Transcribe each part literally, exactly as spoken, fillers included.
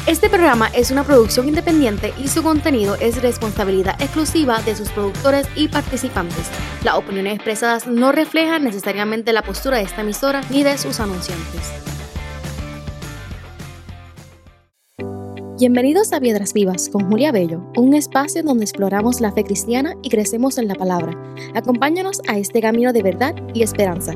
Este programa es una producción independiente y su contenido es responsabilidad exclusiva de sus productores y participantes. Las opiniones expresadas no reflejan necesariamente la postura de esta emisora ni de sus anunciantes. Bienvenidos a Piedras Vivas con Julia Bello, un espacio donde exploramos la fe cristiana y crecemos en la palabra. Acompáñanos a este camino de verdad y esperanza.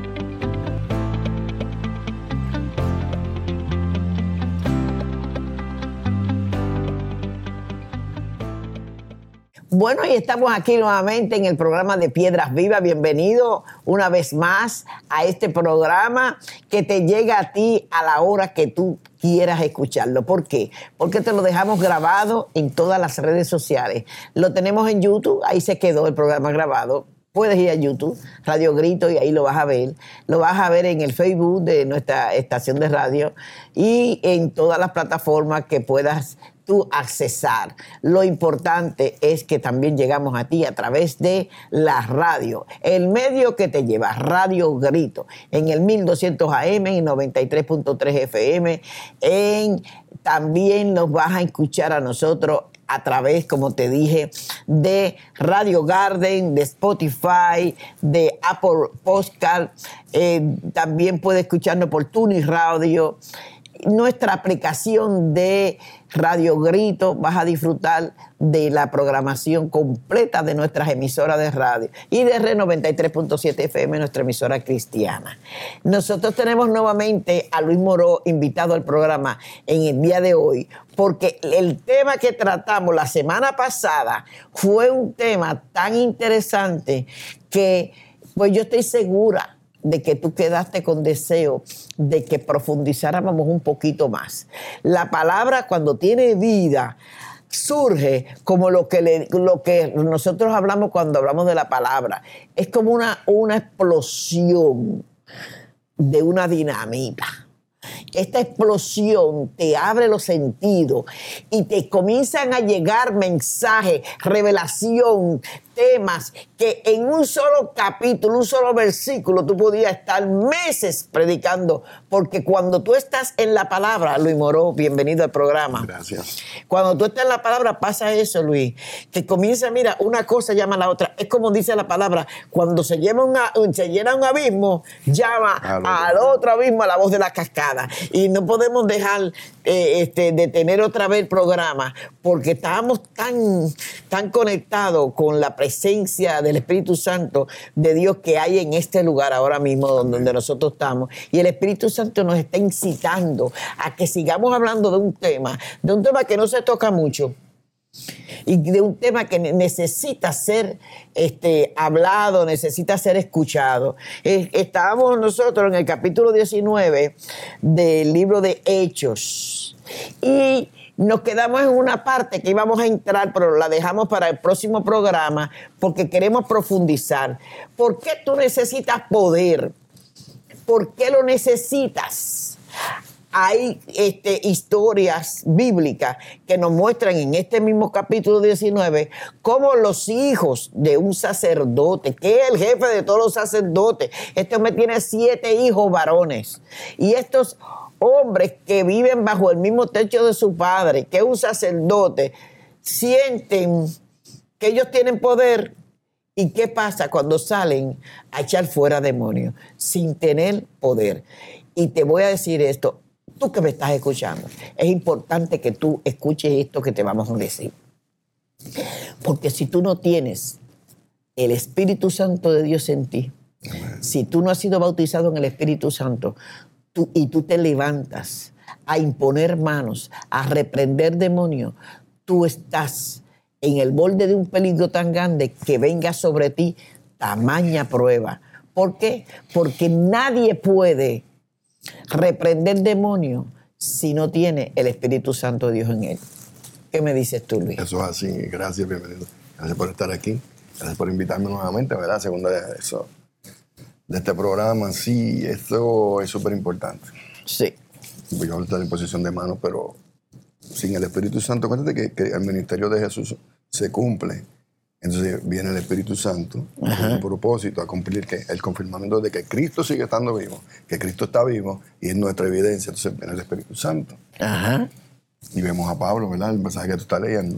Bueno, y estamos aquí nuevamente en el programa de Piedras Vivas. Bienvenido una vez más a este programa que te llega a ti a la hora que tú quieras escucharlo. ¿Por qué? Porque te lo dejamos grabado en todas las redes sociales. Lo tenemos en YouTube, ahí se quedó el programa grabado. Puedes ir a YouTube, Radio Grito, y ahí lo vas a ver. Lo vas a ver en el Facebook de nuestra estación de radio y en todas las plataformas que puedas tú accesar. Lo importante es que también llegamos a ti a través de la radio, el medio que te lleva, Radio Grito, en el mil doscientos A M y noventa y tres punto tres F M. En, también nos vas a escuchar a nosotros a través, como te dije, de Radio Garden, de Spotify, de Apple Podcast. Eh, también puedes escucharnos por TuneIn Radio. Nuestra aplicación de Radio Grito, vas a disfrutar de la programación completa de nuestras emisoras de radio y de R noventa y tres punto siete F M, nuestra emisora cristiana. Nosotros tenemos nuevamente a Luis Moró invitado al programa en el día de hoy, porque el tema que tratamos la semana pasada fue un tema tan interesante que pues yo estoy segura de que tú quedaste con deseo de que profundizáramos un poquito más. La palabra, cuando tiene vida, surge como lo que, le, lo que nosotros hablamos cuando hablamos de la palabra. Es como una, una explosión de una dinamita. Esta explosión te abre los sentidos y te comienzan a llegar mensajes, revelación, temas que en un solo capítulo, un solo versículo, tú podías estar meses predicando, porque cuando tú estás en la palabra, Luis Moró, bienvenido al programa. Gracias. Cuando tú estás en la palabra pasa eso, Luis, que comienza, mira, una cosa llama a la otra. Es como dice la palabra, cuando se, lleva una, se llena un abismo, llama al otro. otro abismo a la voz de la cascada. Y no podemos dejar eh, este, de tener otra vez el programa, porque estábamos tan, tan conectados con la presencia del Espíritu Santo de Dios que hay en este lugar ahora mismo donde, donde nosotros estamos. Y el Espíritu Santo nos está incitando a que sigamos hablando de un tema, de un tema que no se toca mucho y de un tema que necesita ser este, hablado, necesita ser escuchado. Eh, estábamos nosotros en el capítulo diecinueve del libro de Hechos y nos quedamos en una parte que íbamos a entrar, pero la dejamos para el próximo programa porque queremos profundizar. ¿Por qué tú necesitas poder? ¿Por qué lo necesitas? Hay este, historias bíblicas que nos muestran en este mismo capítulo diecinueve cómo los hijos de un sacerdote, que es el jefe de todos los sacerdotes, este hombre tiene siete hijos varones, y estos hombres que viven bajo el mismo techo de su padre, que es un sacerdote, sienten que ellos tienen poder. ¿Y qué pasa cuando salen a echar fuera demonios sin tener poder? Y te voy a decir esto, tú que me estás escuchando, es importante que tú escuches esto que te vamos a decir. Porque si tú no tienes el Espíritu Santo de Dios en ti, si tú no has sido bautizado en el Espíritu Santo, Tú, y tú te levantas a imponer manos, a reprender demonios, tú estás en el borde de un peligro tan grande que venga sobre ti tamaña prueba. ¿Por qué? Porque nadie puede reprender demonios si no tiene el Espíritu Santo de Dios en él. ¿Qué me dices tú, Luis? Eso es así. Gracias, bienvenido. Gracias por estar aquí. Gracias por invitarme nuevamente, ¿verdad? Segunda vez de eso. De este programa, sí, esto es súper importante. Sí. Voy a estar en posición de mano, pero sin el Espíritu Santo, acuérdate que, que el ministerio de Jesús se cumple. Entonces viene el Espíritu Santo con un propósito a cumplir que el confirmamiento de que Cristo sigue estando vivo, que Cristo está vivo y es nuestra evidencia. Entonces viene el Espíritu Santo. Ajá. Y vemos a Pablo, ¿verdad? El mensaje que tú estás leyendo,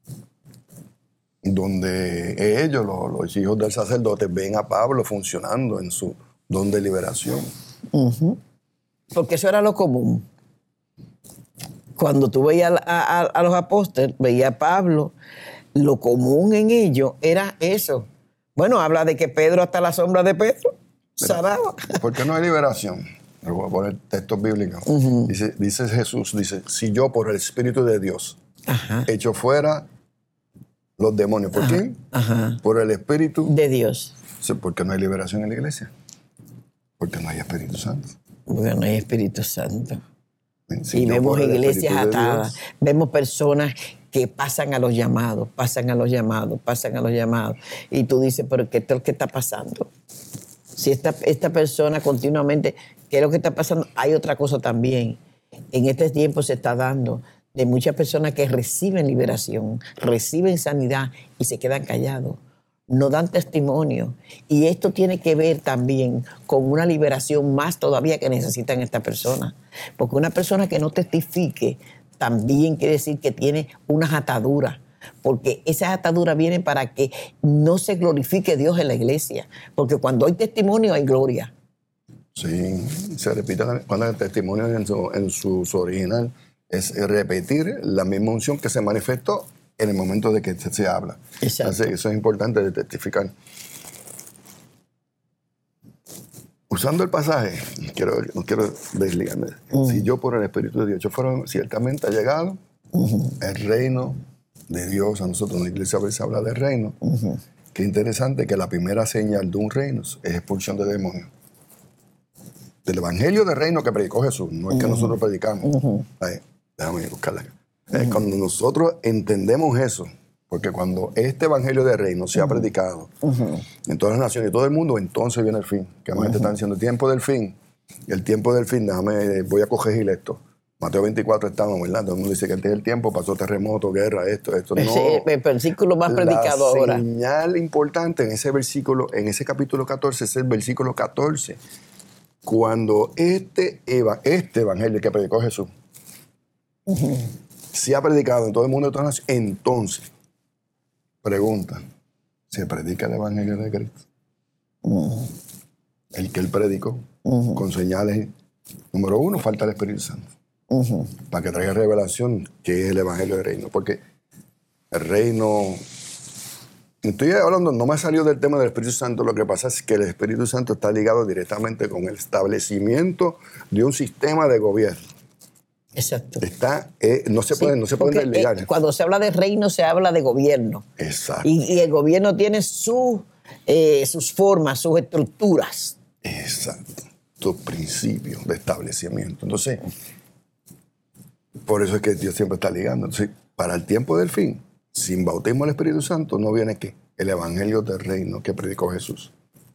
donde ellos, los, los hijos del sacerdote, ven a Pablo funcionando en su don de liberación. Uh-huh. Porque eso era lo común. Cuando tú veías a, a, a los apóstoles, veías a Pablo, lo común en ellos era eso. Bueno, habla de que Pedro, hasta la sombra de Pedro, sanaba. ¿Por qué no hay liberación? Me voy a poner textos bíblicos. Uh-huh. Dice, dice Jesús, dice, si yo por el Espíritu de Dios Ajá. echo fuera los demonios. ¿Por Ajá. quién? Ajá. Por el Espíritu de Dios. ¿Por qué no hay liberación en la iglesia? Porque no hay Espíritu Santo. Porque no hay Espíritu Santo. Si y vemos iglesias atadas, vemos personas que pasan a los llamados, pasan a los llamados, pasan a los llamados. Y tú dices, pero ¿qué es lo que está pasando? Si esta, esta persona continuamente, ¿qué es lo que está pasando? Hay otra cosa también. En este tiempo se está dando de muchas personas que reciben liberación, reciben sanidad y se quedan callados. No dan testimonio. Y esto tiene que ver también con una liberación más todavía que necesitan estas personas. Porque una persona que no testifique también quiere decir que tiene unas ataduras. Porque esas ataduras vienen para que no se glorifique Dios en la iglesia. Porque cuando hay testimonio hay gloria. Sí, se repite cuando el testimonio en su, en su, su original es repetir la misma unción que se manifestó en el momento de que se, se habla. Exacto. Así, eso es importante de testificar. Usando el pasaje, quiero, no quiero desligarme. Uh-huh. Si yo por el Espíritu de Dios, yo fuera ciertamente ha llegado uh-huh. el reino de Dios a nosotros. En la iglesia a veces se habla de reino. Uh-huh. Qué interesante que la primera señal de un reino es expulsión de demonios. Del evangelio del reino que predicó Jesús, no es uh-huh. que nosotros predicamos. Uh-huh. Ahí, déjame buscarla acá. Uh-huh. Es cuando nosotros entendemos eso, porque cuando este evangelio del reino se uh-huh. ha predicado uh-huh. en todas las naciones y todo el mundo, entonces viene el fin. Que más uh-huh. gente está diciendo el tiempo del fin. El tiempo del fin, déjame, voy a corregir esto. Mateo veinticuatro estamos, ¿verdad? Todo el mundo dice que este es el tiempo, pasó terremoto, guerra, esto, esto. No. Ese, el versículo más predicado la ahora. La señal importante en ese versículo, en ese capítulo catorce, es el versículo catorce. Cuando este, eva, este evangelio que predicó Jesús uh-huh. se ha predicado en todo el mundo de todas las naciones, entonces, pregunta, ¿se predica el evangelio de Cristo? Uh-huh. El que él predicó, uh-huh. con señales. Número uno, falta el Espíritu Santo. Uh-huh. Para que traiga revelación, que es el evangelio del reino. Porque el reino... Estoy hablando, no me ha salido del tema del Espíritu Santo, lo que pasa es que el Espíritu Santo está ligado directamente con el establecimiento de un sistema de gobierno. Exacto. Está, eh, no se, sí, puede, no se puede desligar. Eh, cuando se habla de reino, se habla de gobierno. Exacto. Y, y el gobierno tiene su, eh, sus formas, sus estructuras. Exacto. Sus principios de establecimiento. Entonces, por eso es que Dios siempre está ligando. Entonces, para el tiempo del fin, sin bautismo del Espíritu Santo, no viene ¿qué? El evangelio del reino que predicó Jesús.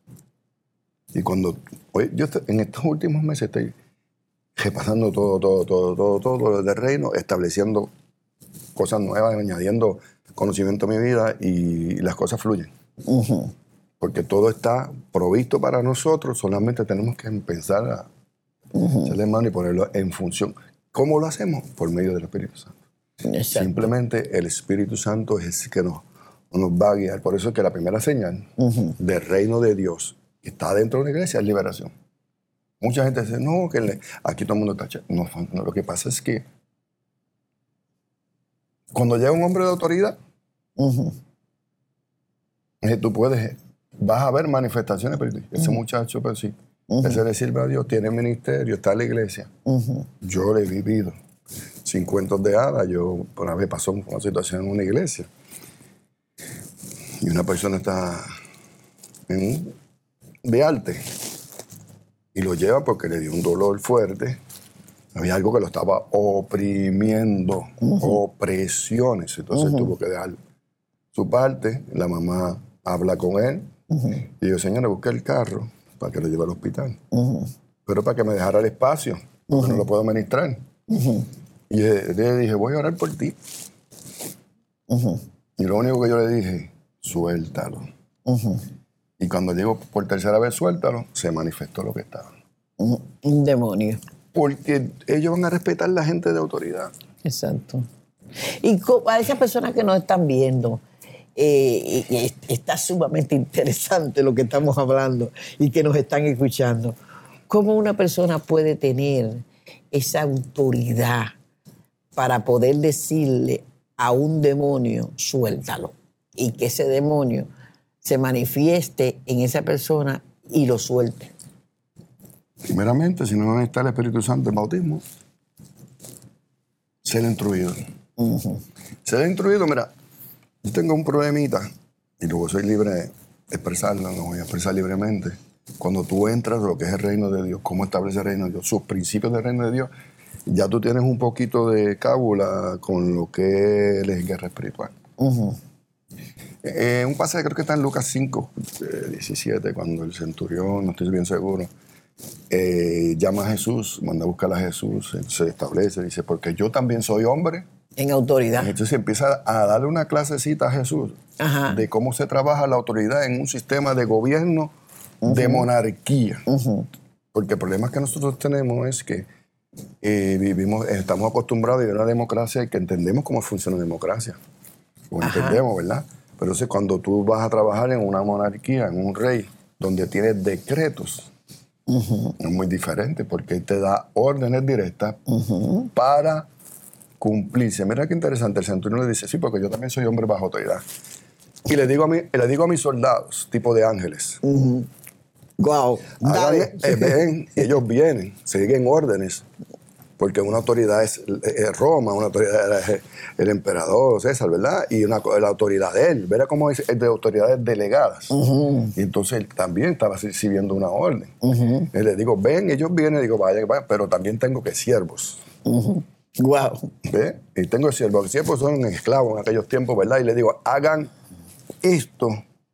Y cuando, oye, yo en estos últimos meses estoy repasando todo, todo, todo, todo, todo lo del reino, estableciendo cosas nuevas, añadiendo conocimiento a mi vida y las cosas fluyen. Uh-huh. Porque todo está provisto para nosotros, solamente tenemos que empezar a uh-huh. echarle mano y ponerlo en función. ¿Cómo lo hacemos? Por medio del Espíritu Santo. Exacto. Simplemente el Espíritu Santo es el que nos, nos va a guiar. Por eso es que la primera señal uh-huh. del reino de Dios que está dentro de la iglesia es liberación. Mucha gente dice, no, que le, aquí todo el mundo está... No, no, lo que pasa es que cuando llega un hombre de autoridad, uh-huh. eh, tú puedes... Vas a ver manifestaciones, pero ese uh-huh. muchacho, pero sí, uh-huh. ese le sirve a Dios, tiene ministerio, está en la iglesia. Uh-huh. Yo lo he vivido. Sin cuentos de hadas, yo una vez pasó una situación en una iglesia y una persona está en, de arte y lo lleva porque le dio un dolor fuerte. Había algo que lo estaba oprimiendo, uh-huh. opresiones. Entonces uh-huh. tuvo que dejar su parte. La mamá habla con él uh-huh. y yo, señora, busqué el carro para que lo lleve al hospital. Uh-huh. Pero para que me dejara el espacio, porque uh-huh. no lo puedo administrar. Uh-huh. Y le dije, voy a orar por ti. Uh-huh. Y lo único que yo le dije, suéltalo. Uh-huh. Y cuando digo por tercera vez, suéltalo, se manifestó lo que estaba. Uh-huh. Un demonio. Porque ellos van a respetar a la gente de autoridad. Exacto. Y a esas personas que nos están viendo, eh, y, y está sumamente interesante lo que estamos hablando y que nos están escuchando. ¿Cómo una persona puede tener esa autoridad para poder decirle a un demonio, suéltalo? Y que ese demonio se manifieste en esa persona y lo suelte. Primeramente, si no está el Espíritu Santo en bautismo, ser instruido. Uh-huh. Ser instruido, mira, yo tengo un problemita y luego soy libre de expresarlo, lo voy a expresar libremente. Cuando tú entras a lo que es el reino de Dios, cómo establece el reino de Dios, sus principios del reino de Dios, ya tú tienes un poquito de cábula con lo que es guerra espiritual. Uh-huh. Eh, un pasaje creo que está en Lucas cinco, eh, diecisiete, cuando el centurión, no estoy bien seguro, eh, llama a Jesús, manda a buscar a Jesús, él se establece, dice, porque yo también soy hombre. En autoridad. Entonces empieza a darle una clasecita a Jesús. Ajá. De cómo se trabaja la autoridad en un sistema de gobierno, uh-huh, de monarquía. Uh-huh. Porque el problema que nosotros tenemos es que eh, vivimos, estamos acostumbrados a vivir una democracia y que entendemos cómo funciona la democracia. Lo entendemos, ¿verdad? Pero entonces cuando tú vas a trabajar en una monarquía, en un rey, donde tienes decretos, uh-huh, es muy diferente porque él te da órdenes directas, uh-huh, para cumplirse. Mira qué interesante, el centurión le dice, sí, porque yo también soy hombre bajo autoridad. Y le digo a, mí, le digo a mis soldados, tipo de ángeles, uh-huh, wow, hagan, eh, ven, ellos vienen, siguen órdenes, porque una autoridad es, es Roma, una autoridad es el emperador César, ¿verdad? Y una, la autoridad de él, ¿verdad? Como es de autoridades delegadas. Uh-huh. Y entonces él también estaba recibiendo una orden. Uh-huh. Y le digo, ven, ellos vienen, digo, vaya, vaya, pero también tengo que siervos. Uh-huh. Wow. ¿Ve? Y tengo siervos, los siervos son esclavos en aquellos tiempos, ¿verdad? Y le digo, hagan esto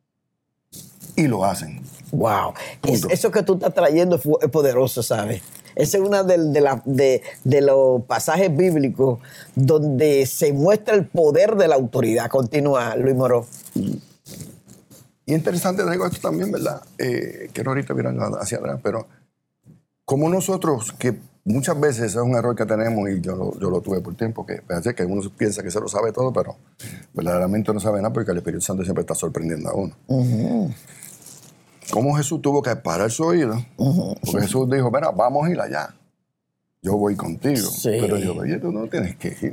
y lo hacen. Wow. Es, eso que tú estás trayendo es poderoso, ¿sabes? Ese es uno de, de, la, de, de los pasajes bíblicos donde se muestra el poder de la autoridad. Continúa, Luis Moró. Y interesante, traigo esto también, ¿verdad? Eh, quiero ahorita mirar hacia atrás, pero como nosotros, que muchas veces es un error que tenemos, y yo lo, yo lo tuve por tiempo, que parece que uno piensa que se lo sabe todo, pero verdaderamente no sabe nada porque el Espíritu Santo siempre está sorprendiendo a uno. Uh-huh. Cómo Jesús tuvo que parar su oído, uh-huh, porque Jesús dijo, mira, vamos a ir allá. Yo voy contigo. Sí. Pero yo, oye, tú no tienes que ir.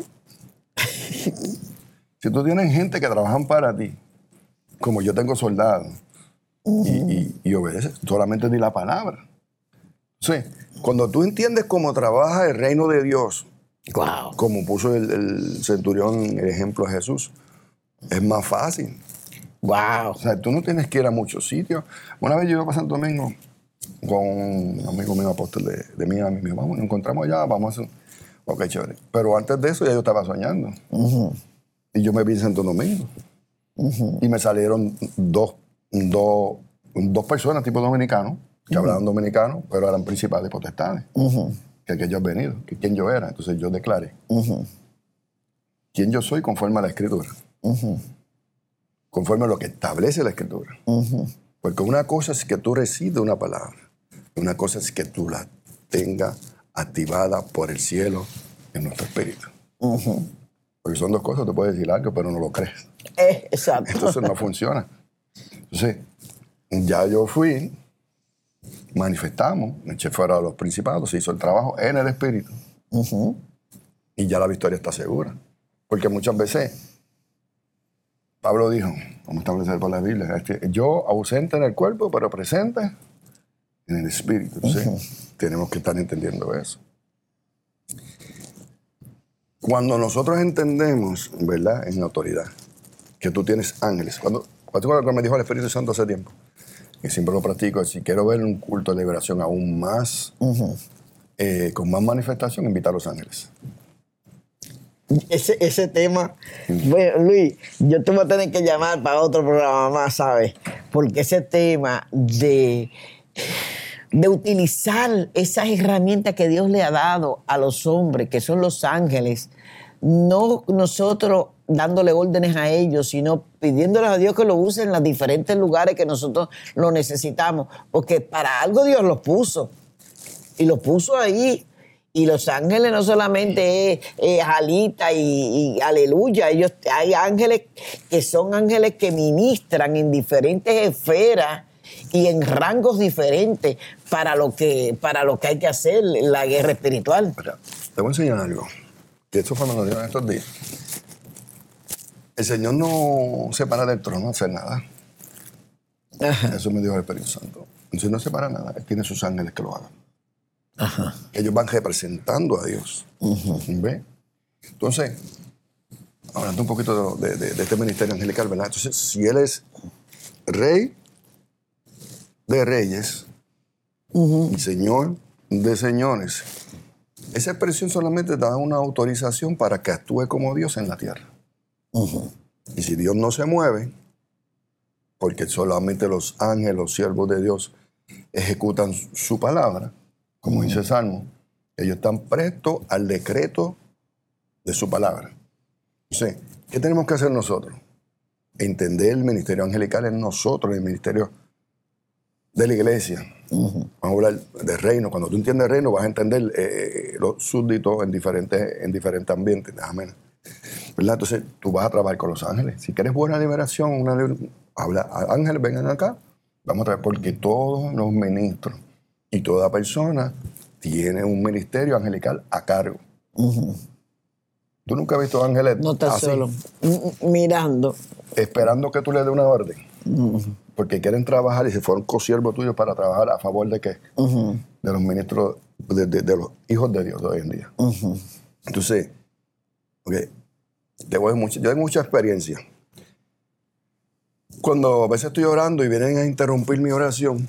Si tú tienes gente que trabajan para ti, como yo tengo soldados, uh-huh, y, y, y obedeces, solamente di la palabra. Sí, cuando tú entiendes cómo trabaja el reino de Dios, wow, como puso el, el centurión el ejemplo de Jesús, es más fácil. Wow. O sea, tú no tienes que ir a muchos sitios. Una vez yo iba a Santo Domingo con un amigo mío, apóstol de, de Miami, me dijo, vamos, nos encontramos allá, vamos a hacer... Ok, chévere. Pero antes de eso ya yo estaba soñando. Uh-huh. Y yo me vi en Santo Domingo. Uh-huh. Y me salieron dos, dos, dos personas tipo dominicanos, que uh-huh, hablaban dominicano, pero eran principales potestades. Uh-huh. Que, que yo he venido, que quién yo era. Entonces yo declaré, uh-huh, quién yo soy conforme a la Escritura. Uh-huh. Conforme a lo que establece la Escritura. Uh-huh. Porque una cosa es que tú recibes una palabra, una cosa es que tú la tengas activada por el cielo en nuestro espíritu. Uh-huh. Porque son dos cosas, te puedes decir algo, pero no lo crees. Eh, exacto. Entonces no funciona. Entonces, ya yo fui, manifestamos, me eché fuera a los principados, se hizo el trabajo en el espíritu. Uh-huh. Y ya la victoria está segura. Porque muchas veces Pablo dijo, vamos a establecer por la Biblia, yo ausente en el cuerpo, pero presente en el espíritu. Entonces, uh-huh, tenemos que estar entendiendo eso. Cuando nosotros entendemos, ¿verdad?, en la autoridad, que tú tienes ángeles. Cuando, cuando me dijo el Espíritu Santo hace tiempo, y siempre lo practico, si quiero ver un culto de liberación aún más, uh-huh, eh, con más manifestación, invita a los ángeles. Ese, ese tema, bueno, Luis, yo te voy a tener que llamar para otro programa más, ¿sabes? Porque ese tema de, de utilizar esas herramientas que Dios le ha dado a los hombres, que son los ángeles, no nosotros dándole órdenes a ellos, sino pidiéndoles a Dios que lo use en los diferentes lugares que nosotros lo necesitamos, porque para algo Dios los puso, y los puso ahí. Y los ángeles no solamente es, es alita y, y aleluya, ellos, hay ángeles que son ángeles que ministran en diferentes esferas y en rangos diferentes para lo que, para lo que hay que hacer en la guerra espiritual. Mira, te voy a enseñar algo, que esto fue me lo dieron estos días. El Señor no se para del trono a hacer nada. Ajá. Eso me dijo el Espíritu Santo. El Señor no se para nada, Él tiene sus ángeles que lo hagan. Ajá. Ellos van representando a Dios. Uh-huh. ¿Ve? Entonces, hablando un poquito de, de, de este ministerio angelical, ¿verdad? Entonces, si Él es rey de reyes uh-huh. y señor de señores, esa expresión solamente da una autorización para que actúe como Dios en la tierra. Uh-huh. Y si Dios no se mueve, porque solamente los ángeles, los siervos de Dios, ejecutan su palabra, como dice el Salmo, ellos están prestos al decreto de su palabra. Entonces, ¿qué tenemos que hacer nosotros? Entender el ministerio angelical en nosotros, el ministerio de la iglesia. Uh-huh. Vamos a hablar de reino. Cuando tú entiendes reino, vas a entender eh, los súbditos en diferentes, en diferentes ambientes. Amén. ¿Verdad? Entonces, tú vas a trabajar con los ángeles. Si quieres buena liberación, una liber... habla, ángeles, vengan acá. Vamos a trabajar porque todos los ministros y toda persona tiene un ministerio angelical a cargo. Uh-huh. ¿Tú nunca has visto ángeles no estás así, solo, mirando, esperando que tú le des una orden? Uh-huh. Porque quieren trabajar y se fueron co-siervos tuyos para trabajar a favor de qué? Uh-huh. De los ministros, de, de, de los hijos de Dios de hoy en día. Uh-huh. Entonces, okay, tengo mucho, yo tengo mucha experiencia. Cuando a veces estoy orando y vienen a interrumpir mi oración,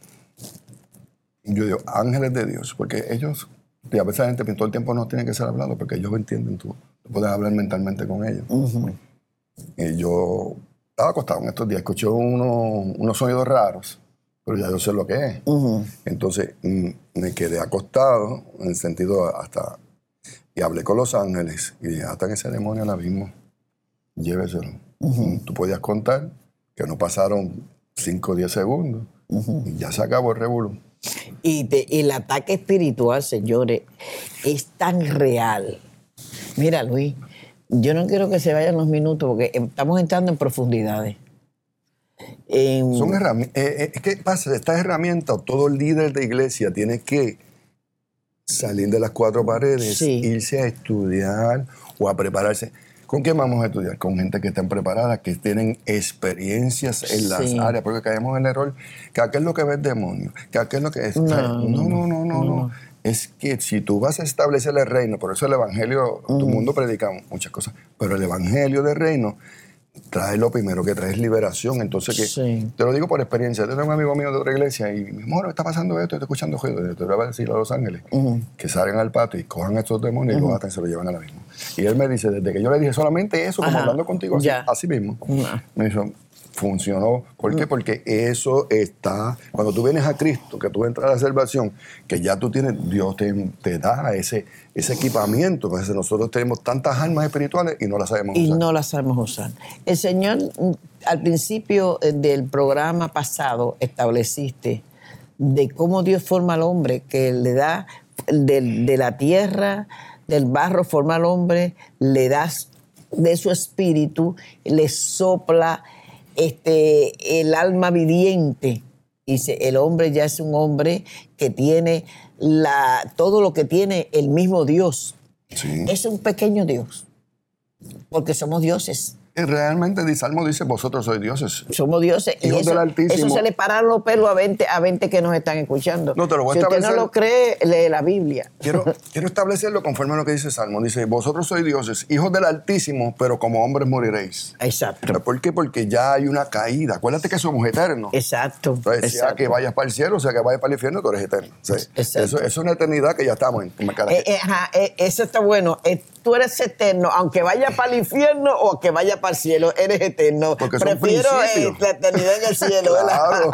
yo digo, ángeles de Dios, porque ellos, y a veces la gente todo el tiempo no tiene que ser hablado, porque ellos entienden, tú, tú puedes hablar mentalmente con ellos. Uh-huh. Y yo estaba acostado en estos días, escuché uno, unos sonidos raros, pero ya yo sé lo que es. Uh-huh. Entonces me quedé acostado, en el sentido hasta, y hablé con los ángeles, y dije, hasta en ese demonio al abismo, lléveselo. Uh-huh. Tú podías contar que no pasaron cinco o diez segundos, uh-huh. y ya se acabó el revolú. Y te, el ataque espiritual, señores, es tan real. Mira, Luis, yo no quiero que se vayan los minutos porque estamos entrando en profundidades. Eh, Son herramientas. Eh, es que pasa, estas herramientas, todo líder de iglesia tiene que salir de las cuatro paredes, sí. irse a estudiar o a prepararse. ¿Con quién vamos a estudiar? Con gente que estén preparadas, que tienen experiencias en las sí. áreas, porque caemos en el error que aquel es lo que ve el demonio, que aquel es lo que es. No, no, no, no, no, no. Es que si tú vas a establecer el reino, por eso el evangelio, uh-huh. todo el mundo predica muchas cosas, pero el evangelio del reino trae lo primero que trae es liberación. Entonces, que sí. te lo digo por experiencia. Yo tengo un amigo mío de otra iglesia y me dijo, está pasando esto, estoy escuchando ruido. Yo te voy a decir a los ángeles uh-huh. que salgan al patio y cojan a estos demonios uh-huh. y los atan y se los llevan a la misma. Y él me dice, desde que yo le dije solamente eso, como Ajá. hablando contigo así, así mismo, uh-huh. me dijo, funcionó. ¿Por uh-huh. qué? Porque eso está, cuando tú vienes a Cristo, que tú entras a la salvación, que ya tú tienes, Dios te, te da ese, ese equipamiento. Entonces nosotros tenemos tantas armas espirituales y no las sabemos y usar. Y no las sabemos usar. El Señor, al principio del programa pasado, estableciste de cómo Dios forma al hombre, que le da de, de la tierra, del barro forma al hombre, le da de su espíritu, le sopla este, el alma viviente. Dice, el hombre ya es un hombre que tiene la, todo lo que tiene el mismo Dios. Sí. Es un pequeño Dios, porque somos dioses. Y realmente el Salmo dice, vosotros sois dioses. Somos dioses. Y eso, eso se le paran los pelos a veinte, a veinte que nos están escuchando. No, te lo voy si a establecer. usted no lo cree, lee la Biblia. Quiero, quiero establecerlo conforme a lo que dice el Salmo. Dice, vosotros sois dioses, hijos del Altísimo, pero como hombres moriréis. Exacto. ¿Por qué? Porque ya hay una caída. Acuérdate que somos eternos. Exacto. Entonces, sea exacto. que vayas para el cielo, sea que vayas para el infierno, tú eres eterno. O sea, eso, eso es una eternidad que ya estamos en. en eh, eh, ajá, eh, eso está bueno. Eh, tú eres eterno, aunque vaya para el infierno o que vaya para el cielo, eres eterno. Porque prefiero eh, la eternidad en el cielo. Claro.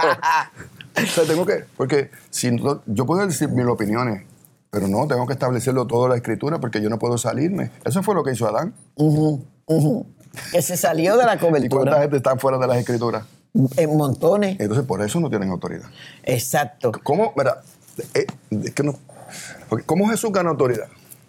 O sea, tengo que, porque si no, yo puedo decir mil opiniones, pero no, tengo que establecerlo todo en la escritura porque yo no puedo salirme. Eso fue lo que hizo Adán. Uh-huh, uh-huh. Que se salió de la cobertura. ¿Y cuánta gente está fuera de las escrituras? En montones. Entonces, por eso no tienen autoridad. Exacto. ¿Cómo? Mira, es que no, Porque ¿cómo Jesús gana autoridad?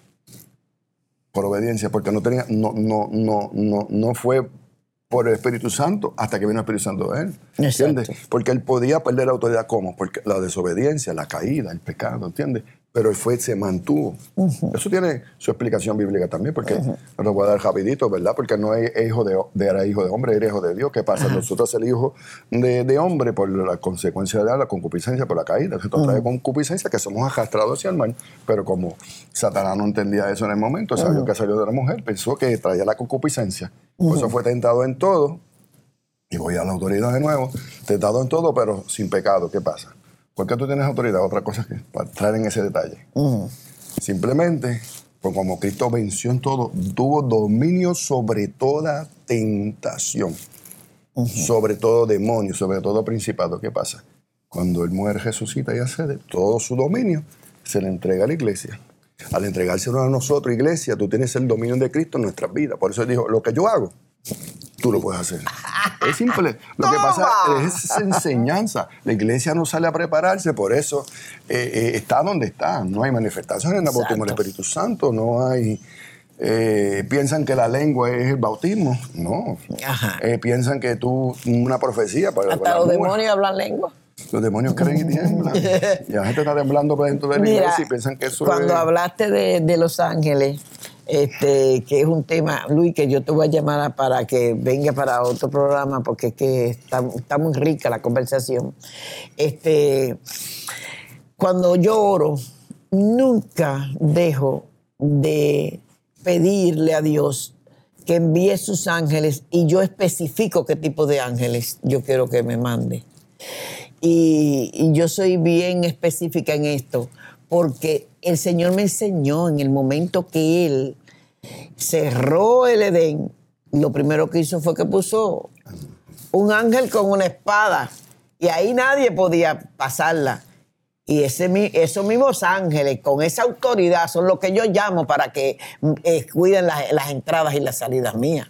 Por obediencia, porque no tenía, no, no, no, no, no fue por el Espíritu Santo hasta que vino el Espíritu Santo de él. ¿Entiendes? Exacto. Porque él podía perder la autoridad, ¿cómo? Porque la desobediencia, la caída, el pecado, ¿entiendes? Pero él fue, se mantuvo. Uh-huh. Eso tiene su explicación bíblica también, porque uh-huh. lo voy a dar rapidito, ¿verdad? Porque no es hijo de, de, era hijo de hombre, era hijo de Dios. ¿Qué pasa? Uh-huh. Nosotros el hijo de, de hombre por la consecuencia de la concupiscencia, por la caída. Nosotros uh-huh. trae concupiscencia que somos arrastrados hacia el mal, pero como Satanás no entendía eso en el momento, sabía uh-huh. que salió de la mujer, pensó que traía la concupiscencia. Uh-huh. Por eso fue tentado en todo, y voy a la autoridad de nuevo, tentado en todo, pero sin pecado. ¿Qué pasa? ¿Por qué tú tienes autoridad? Otra cosa que para traer en ese detalle. Uh-huh. Simplemente, pues como Cristo venció en todo, tuvo dominio sobre toda tentación, uh-huh. sobre todo demonio, sobre todo principado. ¿Qué pasa? Cuando Él muere, resucita y accede, todo su dominio se le entrega a la iglesia. Al entregárselo a nosotros, iglesia, tú tienes el dominio de Cristo en nuestras vidas. Por eso Él dijo, lo que yo hago, tú lo puedes hacer. Es simple. Lo que pasa es esa enseñanza. La iglesia no sale a prepararse, por eso eh, eh, está donde está. No hay manifestaciones en el bautismo del Espíritu Santo, no hay... Eh, piensan que la lengua es el bautismo. No. Eh, piensan que tú, una profecía... Para, Hasta para los demonios hablan lengua. Los demonios creen y tiemblan. Y la gente está temblando por dentro de la Mira, iglesia y piensan que eso cuando es... hablaste de, de Los Ángeles... Este, que es un tema, Luis, que yo te voy a llamar para que venga para otro programa, porque es que está, está muy rica la conversación. Este, cuando yo oro, nunca dejo de pedirle a Dios que envíe sus ángeles, y yo especifico qué tipo de ángeles yo quiero que me mande. Y, y yo soy bien específica en esto, porque el Señor me enseñó en el momento que Él cerró el Edén, lo primero que hizo fue que puso un ángel con una espada, y ahí nadie podía pasarla. Y ese, esos mismos ángeles, con esa autoridad, son los que yo llamo para que eh, cuiden las, las entradas y las salidas mías.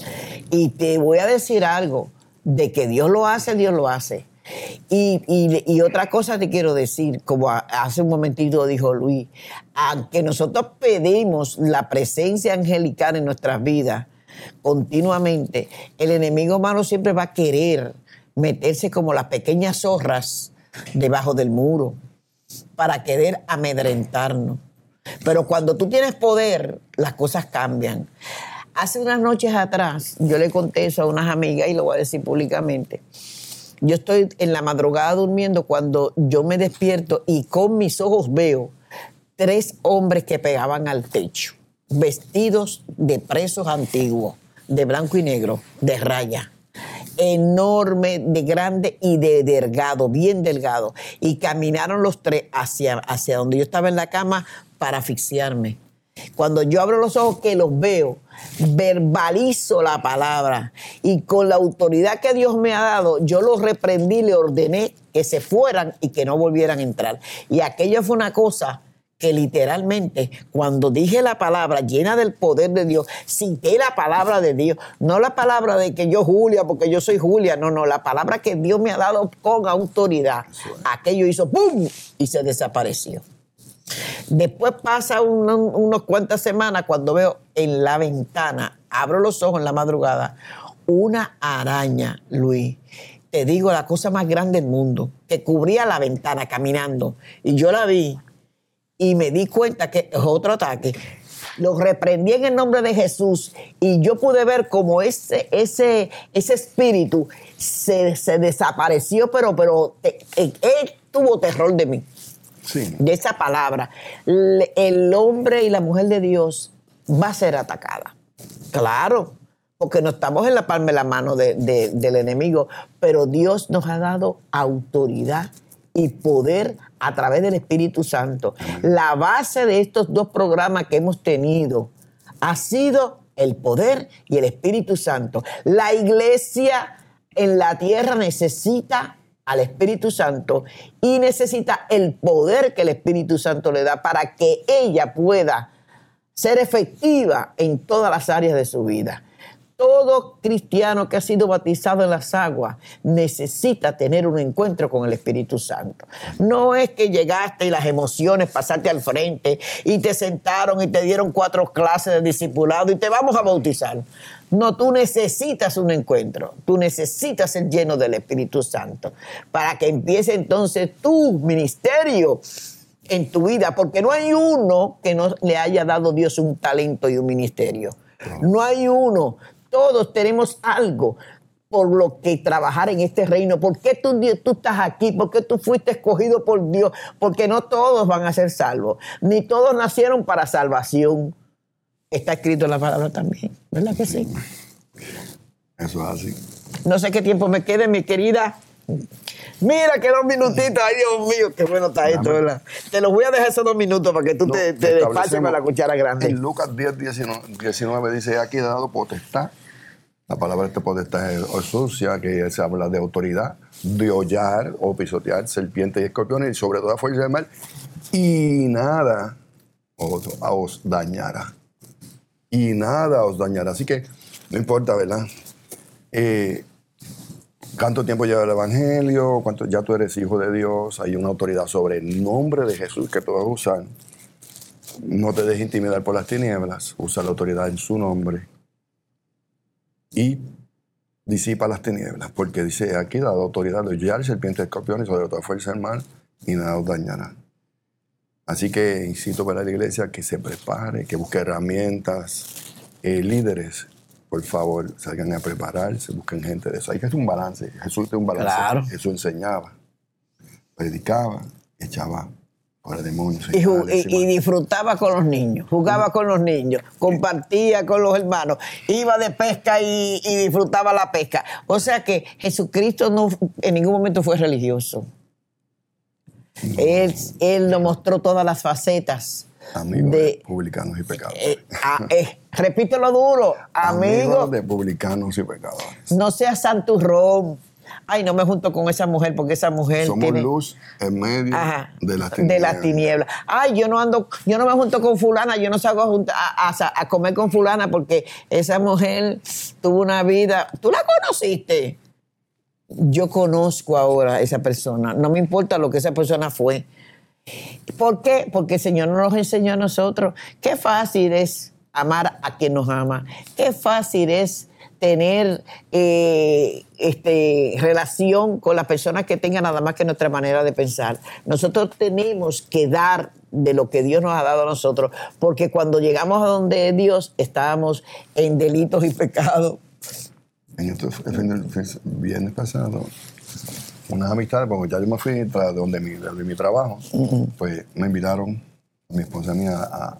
Y te voy a decir algo, de que Dios lo hace, Dios lo hace. Y, y, y otra cosa te quiero decir, como hace un momentito dijo Luis, aunque nosotros pedimos la presencia angelical en nuestras vidas continuamente, el enemigo malo siempre va a querer meterse como las pequeñas zorras debajo del muro para querer amedrentarnos. Pero cuando tú tienes poder, las cosas cambian. Hace unas noches atrás, yo le conté eso a unas amigas y lo voy a decir públicamente. Yo estoy en la madrugada durmiendo cuando yo me despierto y con mis ojos veo tres hombres que pegaban al techo, vestidos de presos antiguos, de blanco y negro, de raya, enorme, de grande y de delgado, bien delgado. Y caminaron los tres hacia, hacia donde yo estaba en la cama para asfixiarme. Cuando yo abro los ojos que los veo, verbalizo la palabra y con la autoridad que Dios me ha dado, yo los reprendí, le ordené que se fueran y que no volvieran a entrar. Y aquello fue una cosa que literalmente, cuando dije la palabra llena del poder de Dios, cité la palabra de Dios, no la palabra de que yo Julia, porque yo soy Julia, no, no, la palabra que Dios me ha dado con autoridad. Aquello hizo ¡pum! Y se desapareció. Después pasa una, unas cuantas semanas cuando veo en la ventana, abro los ojos en la madrugada, una araña, Luis, te digo, la cosa más grande del mundo, que cubría la ventana caminando. Y yo la vi y me di cuenta que es otro ataque. Lo reprendí en el nombre de Jesús y yo pude ver cómo ese, ese, ese espíritu se, se desapareció, pero, pero te, él, él tuvo terror de mí. Sí. De esa palabra, el hombre y la mujer de Dios va a ser atacada. Claro, porque no estamos en la palma de la mano de, de, del enemigo, pero Dios nos ha dado autoridad y poder a través del Espíritu Santo. La base de estos dos programas que hemos tenido ha sido el poder y el Espíritu Santo. La iglesia en la tierra necesita al Espíritu Santo y necesita el poder que el Espíritu Santo le da para que ella pueda ser efectiva en todas las áreas de su vida. Todo cristiano que ha sido bautizado en las aguas necesita tener un encuentro con el Espíritu Santo. No es que llegaste y las emociones pasaste al frente y te sentaron y te dieron cuatro clases de discipulado y te vamos a bautizar. No, tú necesitas un encuentro. Tú necesitas ser lleno del Espíritu Santo para que empiece entonces tu ministerio en tu vida, porque no hay uno que no le haya dado Dios un talento y un ministerio. No hay uno. Todos tenemos algo por lo que trabajar en este reino. ¿Por qué tú, tú estás aquí? ¿Por qué tú fuiste escogido por Dios? Porque no todos van a ser salvos. Ni todos nacieron para salvación. Está escrito en la palabra también. ¿Verdad que sí? Eso es así. No sé qué tiempo me quede, mi querida. Mira que dos minutitos. Ay, Dios mío, qué bueno está esto, ¿verdad? Te los voy a dejar esos dos minutos para que tú no, te, te despaches con la cuchara grande. En Lucas diez, diecinueve dice, aquí he dado potestad. La palabra este potestad es sucia, que se habla de autoridad, de hollar o pisotear serpientes y escorpiones y sobre toda fuerza del mal. Y nada os, os dañará. Y nada os dañará. Así que no importa, ¿verdad? Eh, ¿Cuánto tiempo lleva el Evangelio? ¿Cuánto, ya tú eres hijo de Dios? Hay una autoridad sobre el nombre de Jesús que tú vas a usar. No te dejes intimidar por las tinieblas. Usa la autoridad en su nombre. Y disipa las tinieblas. Porque dice, aquí dado autoridad de hollar serpientes, escorpiones, sobre toda fuerza del mal, y nada os dañará. Así que incito a la iglesia que se prepare, que busque herramientas, eh, líderes. Por favor, salgan a prepararse, busquen gente de eso. Hay que hacer un balance. Jesús tiene un balance. Claro. Jesús enseñaba, predicaba, echaba fuera demonios. Y, y, y disfrutaba con los niños, jugaba con los niños, compartía con los hermanos, iba de pesca y, y disfrutaba la pesca. O sea que Jesucristo no, en ningún momento fue religioso. No. Él, él nos mostró todas las facetas. Amigos de, de publicanos y pecadores. Eh, ah, eh, repítelo duro. Amigos Amigo de publicanos y pecadores. No seas santurrón. Ay, no me junto con esa mujer porque esa mujer Somos tiene luz en medio Ajá, de las tinieblas. De las tinieblas. Ay, yo no ando, yo no me junto con fulana, yo no salgo a, junta, a, a, a comer con fulana porque esa mujer tuvo una vida. ¿Tú la conociste? Yo conozco ahora a esa persona. No me importa lo que esa persona fue. ¿Por qué? Porque el Señor nos enseñó a nosotros. Qué fácil es amar a quien nos ama. Qué fácil es tener eh, este, relación con las personas que tengan nada más que nuestra manera de pensar. Nosotros tenemos que dar de lo que Dios nos ha dado a nosotros, porque cuando llegamos a donde Dios estábamos en delitos y pecados. En este viernes pasado, unas amistades, porque ya yo me fui de donde mi, de mi trabajo, uh-huh. pues me invitaron a mi esposa mía a,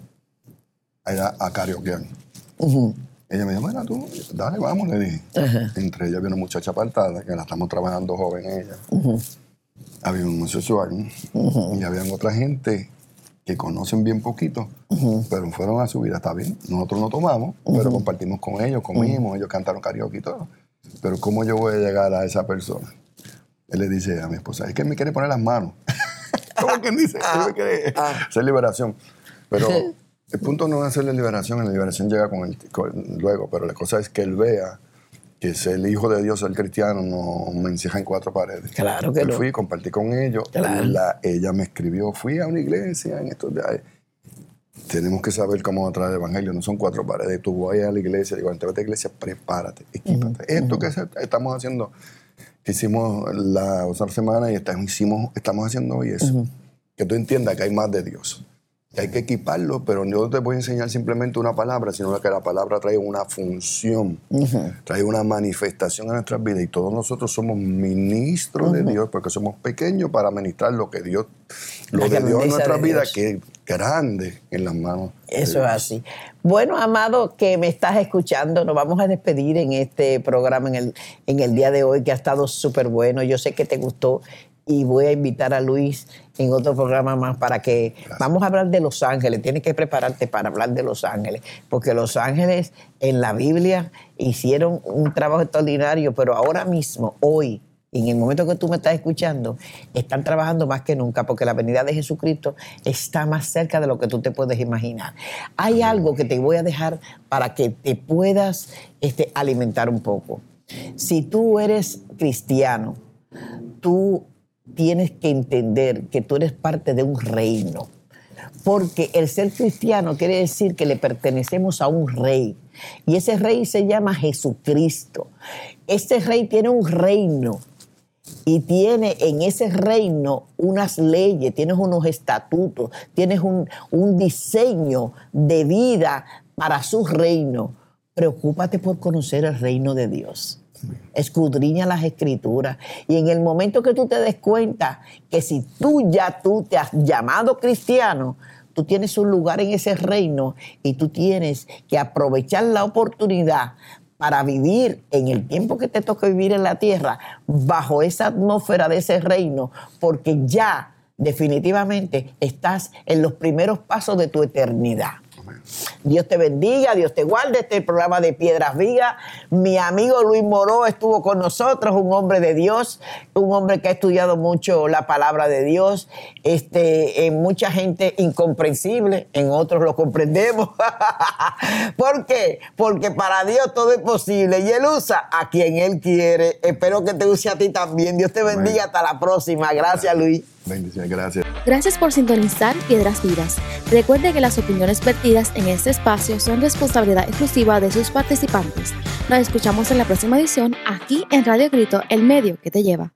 a ir a, a karaokear. Uh-huh. Ella me dijo, bueno, tú, dale, vamos, le dije. Uh-huh. Entre ellas había una muchacha apartada, que la estamos trabajando joven ella. Uh-huh. Había un homosexual uh-huh. y había otra gente que conocen bien poquito, uh-huh. pero fueron a su vida, está bien. Nosotros no tomamos, uh-huh. pero compartimos con ellos, comimos, uh-huh. ellos cantaron karaoke y todo. Pero ¿cómo yo voy a llegar a esa persona? Él le dice a mi esposa, es que él me quiere poner las manos. ¿Cómo que dice? Él me quiere hacer liberación. Pero el punto no es hacerle liberación, la liberación llega con el, con, luego, pero la cosa es que él vea que ser el hijo de Dios, el cristiano, no me encierra en cuatro paredes. Claro que Yo no. Fui, compartí con ellos, claro. la, ella me escribió, fui a una iglesia en estos días. Tenemos que saber cómo traer el evangelio, no son cuatro paredes. Tú vas a la iglesia, digo, antes de la iglesia, prepárate, equípate. Uh-huh. Esto uh-huh. que estamos haciendo, que hicimos la otra semana y estamos, hicimos, estamos haciendo hoy eso. Uh-huh. Que tú entiendas que hay más de Dios. Que hay que equiparlo, pero no te voy a enseñar simplemente una palabra, sino que la palabra trae una función, uh-huh. trae una manifestación a nuestras vidas. Y todos nosotros somos ministros uh-huh. de Dios, porque somos pequeños para ministrar lo que Dios, lo de Dios en nuestras vidas, que es grande en las manos. Eso es así. Bueno, amado, que me estás escuchando, nos vamos a despedir en este programa en el, en el día de hoy, que ha estado súper bueno. Yo sé que te gustó. Y voy a invitar a Luis en otro programa más para que Gracias. Vamos a hablar de los ángeles. Tienes que prepararte para hablar de los ángeles, porque los ángeles en la Biblia hicieron un trabajo extraordinario, pero ahora mismo, hoy, y en el momento que tú me estás escuchando, están trabajando más que nunca porque la venida de Jesucristo está más cerca de lo que tú te puedes imaginar. Hay algo que te voy a dejar para que te puedas este, alimentar un poco. Si tú eres cristiano, tú tienes que entender que tú eres parte de un reino. Porque el ser cristiano quiere decir que le pertenecemos a un rey. Y ese rey se llama Jesucristo. Ese rey tiene un reino. Y tiene en ese reino unas leyes, tienes unos estatutos, tienes un, un diseño de vida para su reino. Preocúpate por conocer el reino de Dios. Escudriña las escrituras y en el momento que tú te des cuenta que si tú ya tú te has llamado cristiano, tú tienes un lugar en ese reino y tú tienes que aprovechar la oportunidad para vivir en el tiempo que te toca vivir en la tierra bajo esa atmósfera de ese reino, porque ya definitivamente estás en los primeros pasos de tu eternidad. Dios te bendiga, Dios te guarde. Este es el programa de Piedras Vivas. Mi amigo Luis Moró estuvo con nosotros, un hombre de Dios, un hombre que ha estudiado mucho la palabra de Dios. Este, en mucha gente incomprensible, en otros lo comprendemos. ¿Por qué? Porque para Dios todo es posible y Él usa a quien Él quiere. Espero que te use a ti también. Dios te bendiga. Hasta la próxima. Gracias, Luis. Bendiciones, gracias. Gracias por sintonizar Piedras Vivas. Recuerde que las opiniones vertidas en este espacio son responsabilidad exclusiva de sus participantes. Nos escuchamos en la próxima edición aquí en Radio Grito, el medio que te lleva.